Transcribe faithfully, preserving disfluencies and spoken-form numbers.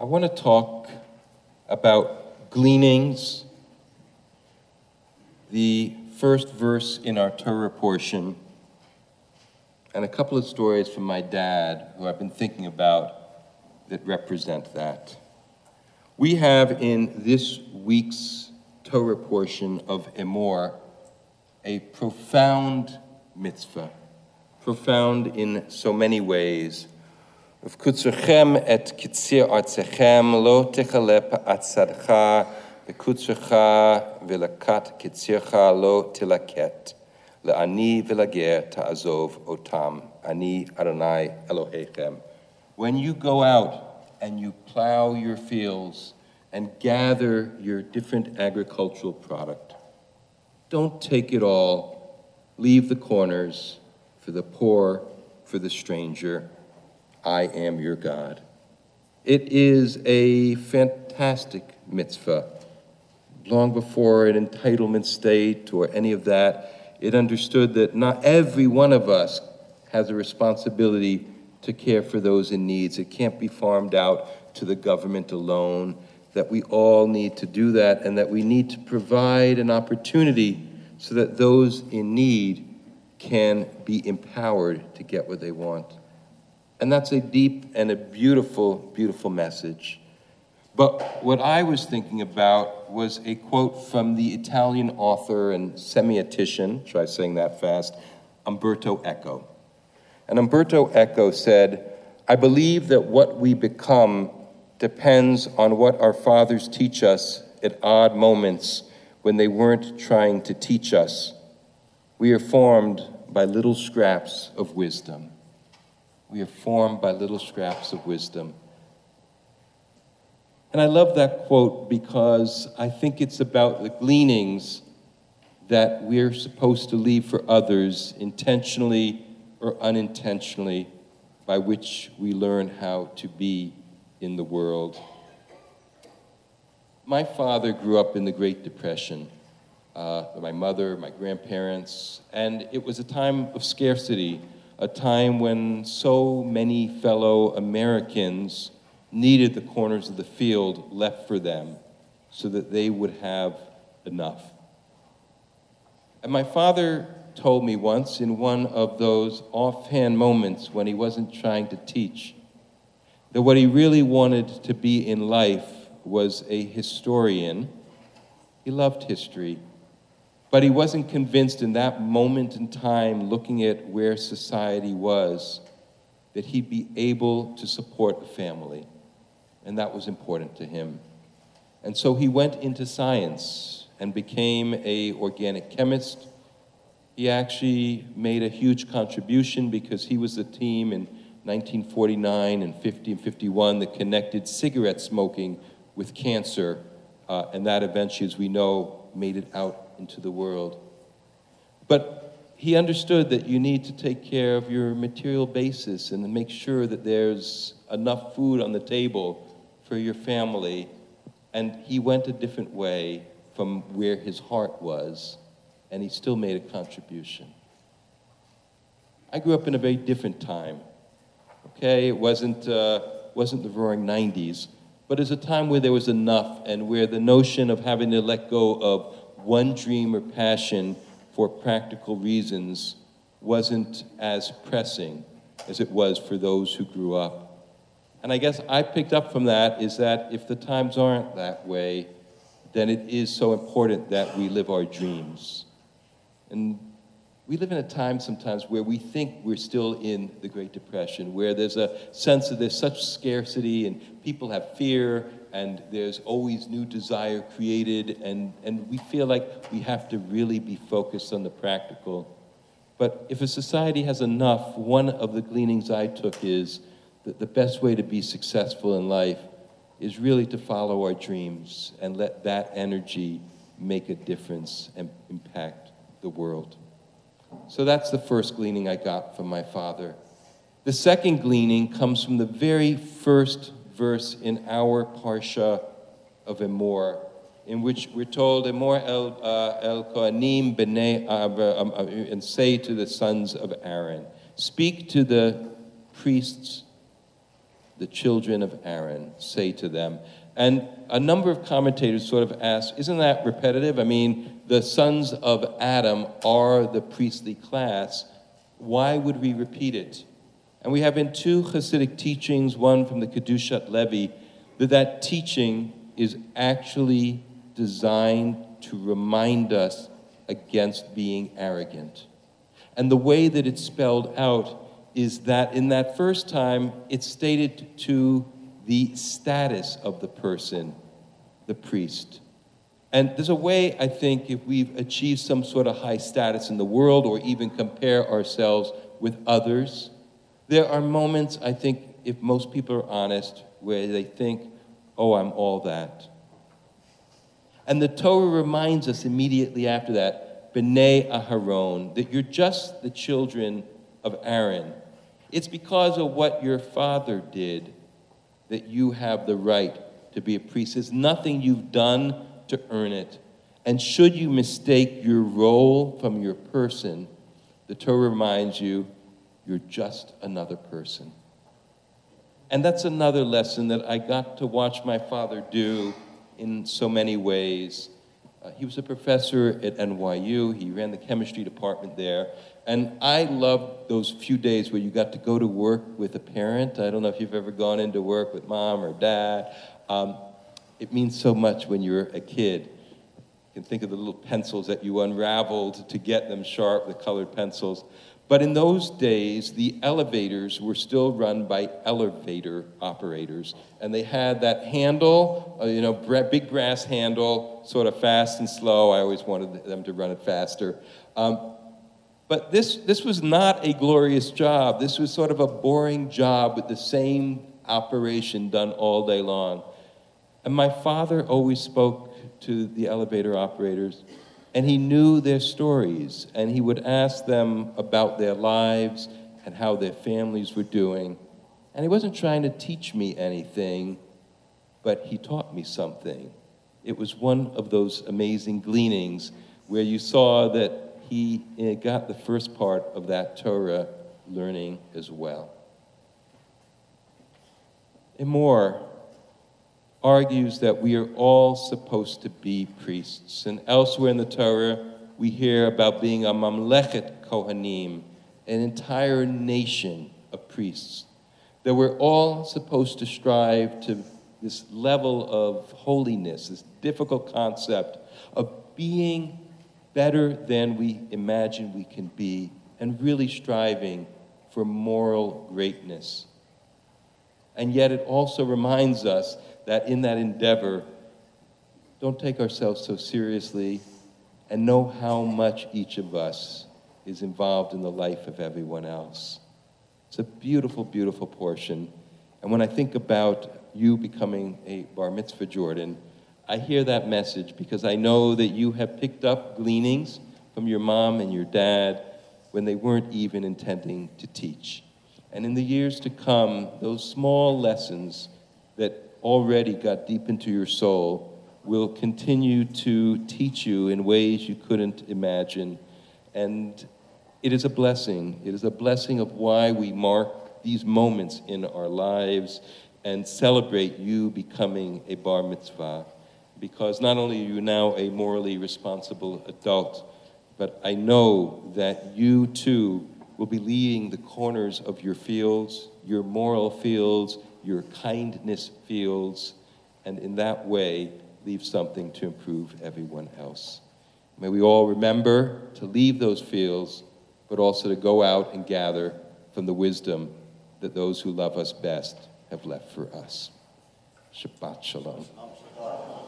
I want to talk about gleanings, the first verse in our Torah portion, and a couple of stories from my dad who I've been thinking about that represent that. We have in this week's Torah portion of Emor a profound mitzvah, profound in so many ways. V'kutzurchem et kitzir artzechem lo techale pa'atzadcha v'kutzurcha v'lakat kitzircha lo tilaket le'ani v'lager ta'azov otam ani Adonai Elohechem. When you go out and you plow your fields and gather your different agricultural product, don't take it all. Leave the corners for the poor, for the stranger. I am your God. It is a fantastic mitzvah. Long before an entitlement state or any of that, it understood that not every one of us has a responsibility to care for those in needs. It can't be farmed out to the government alone, that we all need to do that, and that we need to provide an opportunity so that those in need can be empowered to get what they want. And that's a deep and a beautiful, beautiful message. But what I was thinking about was a quote from the Italian author and semiotician, try saying that fast, Umberto Eco. And Umberto Eco said, "I believe that what we become depends on what our fathers teach us at odd moments when they weren't trying to teach us. We are formed by little scraps of wisdom." We are formed by little scraps of wisdom. And I love that quote because I think it's about the gleanings that we're supposed to leave for others, intentionally or unintentionally, by which we learn how to be in the world. My father grew up in the Great Depression, uh, my mother, my grandparents, and it was a time of scarcity, a time when so many fellow Americans needed the corners of the field left for them so that they would have enough. And my father told me once in one of those offhand moments when he wasn't trying to teach, that what he really wanted to be in life was a historian. He loved history, but he wasn't convinced in that moment in time, looking at where society was, that he'd be able to support a family. And that was important to him. And so he went into science and became an organic chemist. He actually made a huge contribution because he was the team in nineteen forty-nine and fifty and fifty-one that connected cigarette smoking with cancer, uh, and that eventually, as we know, made it out into the world. But he understood that you need to take care of your material basis and make sure that there's enough food on the table for your family, and he went a different way from where his heart was, and he still made a contribution. I grew up in a very different time. Okay, it wasn't uh, wasn't the roaring nineties, but it's a time where there was enough and where the notion of having to let go of one dream or passion for practical reasons wasn't as pressing as it was for those who grew up. And I guess I picked up from that is that if the times aren't that way, then it is so important that we live our dreams. And we live in a time sometimes where we think we're still in the Great Depression, where there's a sense that there's such scarcity and people have fear and there's always new desire created, and, and we feel like we have to really be focused on the practical. But if a society has enough, one of the gleanings I took is that the best way to be successful in life is really to follow our dreams and let that energy make a difference and impact the world. So that's the first gleaning I got from my father. The second gleaning comes from the very first verse in our Parsha of Emor, in which we're told, Emor el, uh, el Kohanim b'nei, uh, um, uh, and say to the sons of Aaron, speak to the priests, the children of Aaron, say to them. And a number of commentators sort of ask, isn't that repetitive? I mean, the sons of Adam are the priestly class. Why would we repeat it? And we have in two Hasidic teachings, one from the Kedushat Levi, that that teaching is actually designed to remind us against being arrogant. And the way that it's spelled out is that in that first time, it's stated to the status of the person, the priest. And there's a way, I think, if we've achieved some sort of high status in the world or even compare ourselves with others, there are moments, I think, if most people are honest, where they think, oh, I'm all that. And the Torah reminds us immediately after that, B'nai Aharon, that you're just the children of Aaron. It's because of what your father did that you have the right to be a priest. There's nothing you've done to earn it. And should you mistake your role from your person, the Torah reminds you, you're just another person. And that's another lesson that I got to watch my father do in so many ways. Uh, he was a professor at N Y U. He ran the chemistry department there. And I loved those few days where you got to go to work with a parent. I don't know if you've ever gone into work with mom or dad. Um, it means so much when you're a kid. You can think of the little pencils that you unraveled to get them sharp, the colored pencils. But in those days, the elevators were still run by elevator operators. And they had that handle, uh, you know, big brass handle, sort of fast and slow. I always wanted them to run it faster. Um, but this, this was not a glorious job. This was sort of a boring job with the same operation done all day long. And my father always spoke to the elevator operators, and he knew their stories, and he would ask them about their lives and how their families were doing. And he wasn't trying to teach me anything, but he taught me something. It was one of those amazing gleanings where you saw that he got the first part of that Torah learning as well. Emor argues that we are all supposed to be priests. And elsewhere in the Torah, we hear about being a mamlechet kohanim, an entire nation of priests. That we're all supposed to strive to this level of holiness, this difficult concept of being better than we imagine we can be, and really striving for moral greatness. And yet it also reminds us that in that endeavor, don't take ourselves so seriously and know how much each of us is involved in the life of everyone else. It's a beautiful, beautiful portion. And when I think about you becoming a bar mitzvah Jordan, I hear that message because I know that you have picked up gleanings from your mom and your dad when they weren't even intending to teach. And in the years to come, those small lessons that already got deep into your soul will continue to teach you in ways you couldn't imagine. And it is a blessing. It is a blessing of why we mark these moments in our lives and celebrate you becoming a bar mitzvah. Because not only are you now a morally responsible adult, but I know that you too will be leading the corners of your fields, your moral fields, your kindness fields, and in that way, leave something to improve everyone else. May we all remember to leave those fields, but also to go out and gather from the wisdom that those who love us best have left for us. Shabbat shalom.